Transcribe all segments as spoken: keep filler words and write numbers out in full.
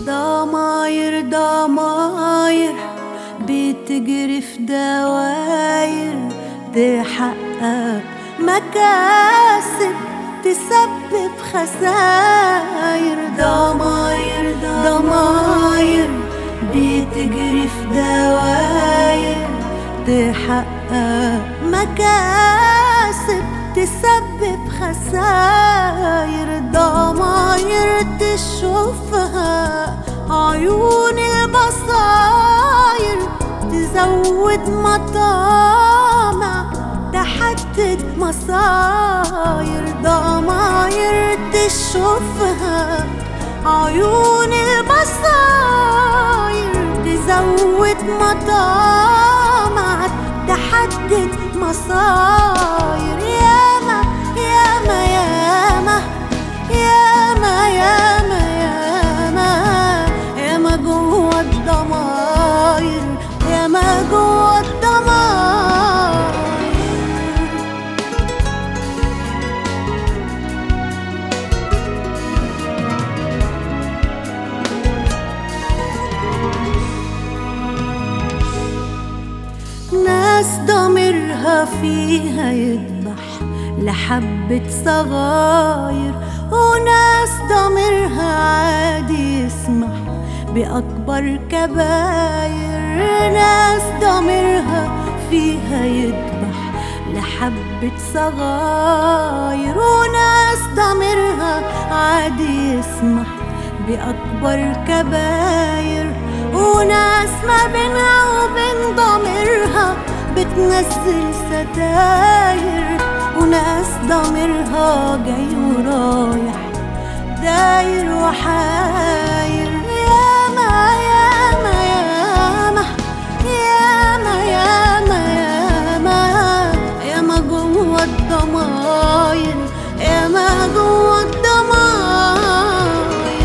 ضماير ضماير بتجري في دواير تحقق مكاسب تسبب خساير. ضماير ضماير بتجري في دواير تحقق مكاسب تسبب خساير. ضماير تشوفها عيون البصاير تزود مطامع تحدد مصاير. ضماير تشوفها عيون البصاير تزود مطامع تحدد مصاير. ياما ياما ياما ياما ياما ياما ياما جوا الضماير ياما جوا الضماير. ناس ضميرها فيها يذبح لحبة صغاير، وناس ضميرها عادي يسمح بأكبر كباير. ناس ضميرها فيها يذبح لحبة صغاير، وناس ضميرها عادي يسمح بأكبر كباير. وناس ما بينها وبين ضميرها بتنزل ستاير، وناس ضميرها جاي ورايح داير وحاير. ياما ياما ياما ياما ياما ياما ياما جوا الضماير ياما جوا الضماير.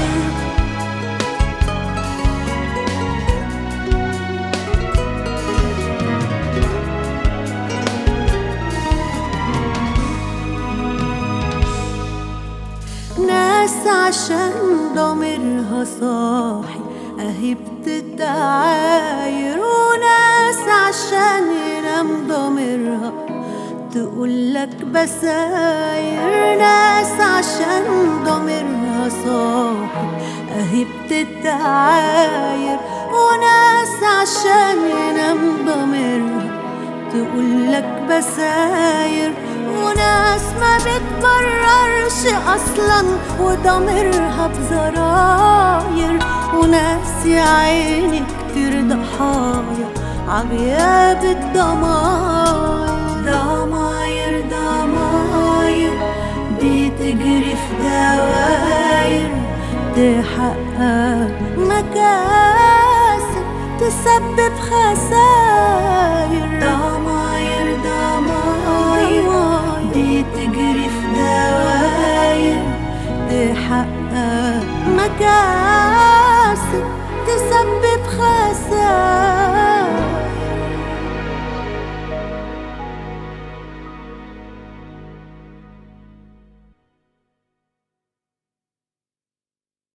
ناس عشان ضميرها صاحي اهي بتتعاير، وناس عشان ينام ضميرها تقولك بساير. ناس عشان ضميرها صاحي اهي بتتعاير، وناس عشان ينام ضميرها تقولك بساير. وناس ما بتقررش اصلا وضميرها بزراير. وناس يا عيني كتير ضحايا عغياب الضماير. ضماير ضماير بتجري في دواير تحقق مكاسب تسبب خساير. ضماير ضماير بتجري في دواير تحقق مكاسب تسبب خساير.